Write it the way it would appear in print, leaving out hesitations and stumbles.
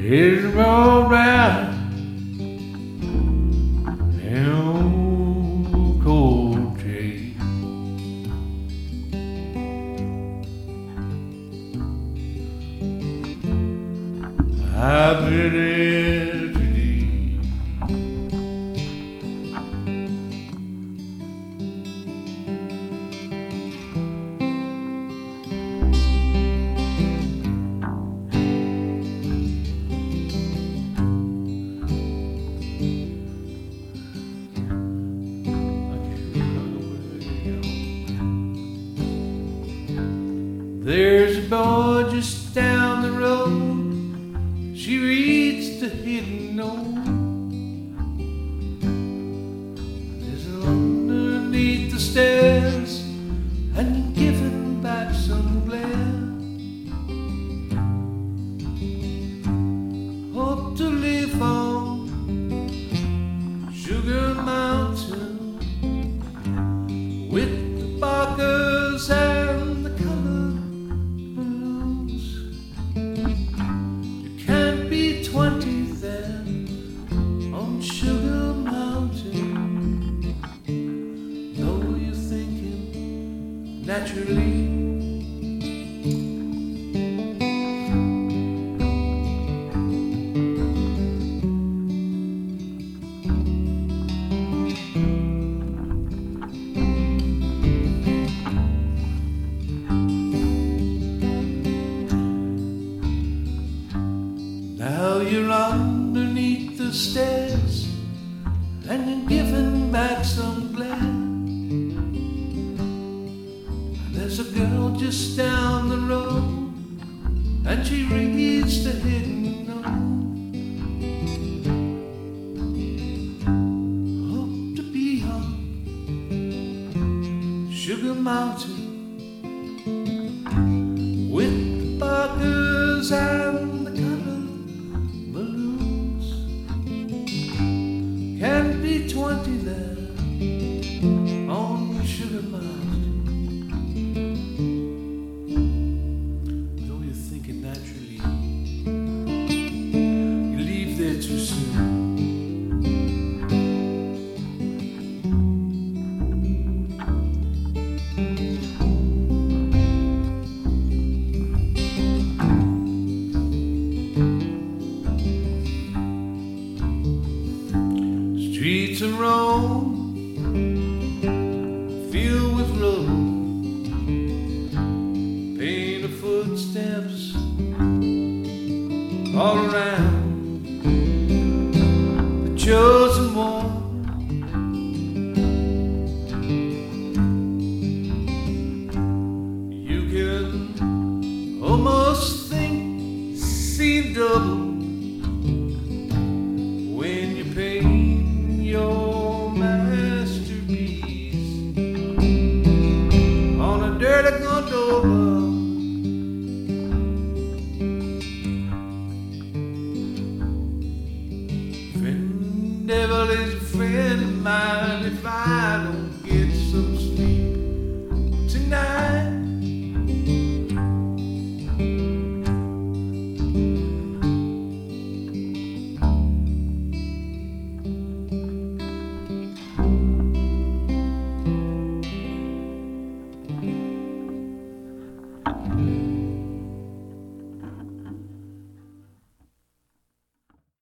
It's rolled round an old cold train. I've been there today. There's a boy just down the road. She reads the hidden note. There's underneath the stairs and giving back some glare. Hope to live on Sugar Mountain with the barkers and the colored balloons. You can't be 20 there on Sugar Mountain, though you're thinking naturally. Now you're underneath the stairs and you're giving back some glare. There's a girl just down the road and she reads the hidden note. Hope to be on Sugar Mountain with the barkers and the colored balloons. Can't be 20 there on Sugar Mountain, though you're thinking naturally. You leave there too soon. Streets of Rome filled with road, painted footsteps all around. The chosen one, you can almost think see double when you paint your masterpiece on a dirty gondola. Friend devil is a friend of mine if I don't